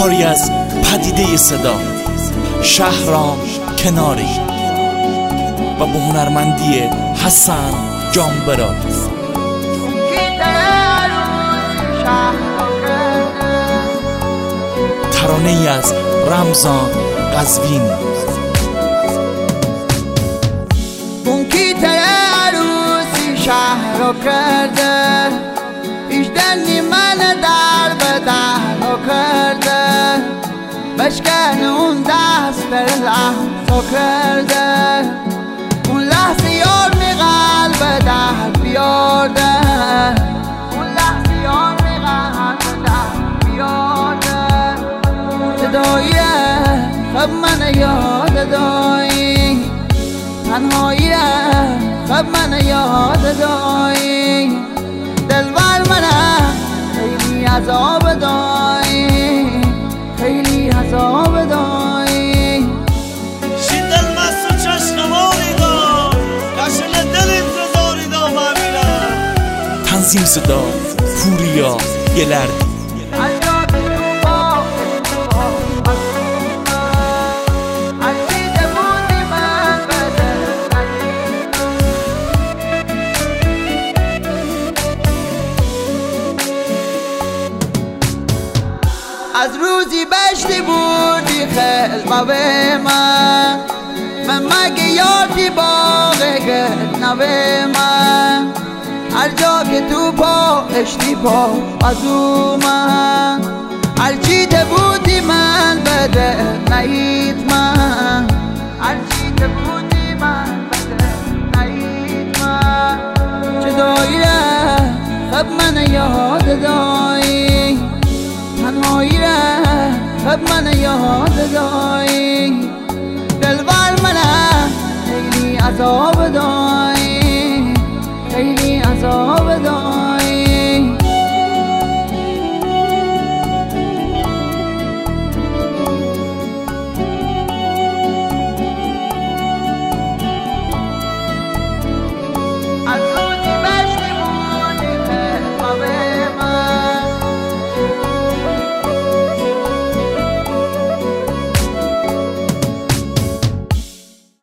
کاری از پدیده صدا، شهرام کناری و به هنرمندی حسن جانبران. ترانه ای از رمضان قزوینی. اون کی عروسی شهر رو کرده، ایشدنی من در به در رو کرده، بشکن اون دست بر لحظه کرده، اون لحظه یار می قلب در بیارده، اون لحظه یار می قلب در بیارده. جداییه خب من یاد دایی، تنهاییه خب من یاد دایی، دلبر منم خیلی عذاب دایی، خیلی عذاب دایی. شین دل مست و چشمواری دار، کشل دل انتظاری دا ببینم. تنظیم صدا پوریا گلردی. از روزی بشتی بودی خلقه به من مگه یادی باغه گرنوه من، هر جا که تو پا اشتی پا از او من، هر چی ده بودی من بده نهید من، هر چی ده بودی من بده نهید من. چه داییه خب من یاد دایی، تنهایی خب من یاد دایی، دلبر منم خیلی عذاب دایی.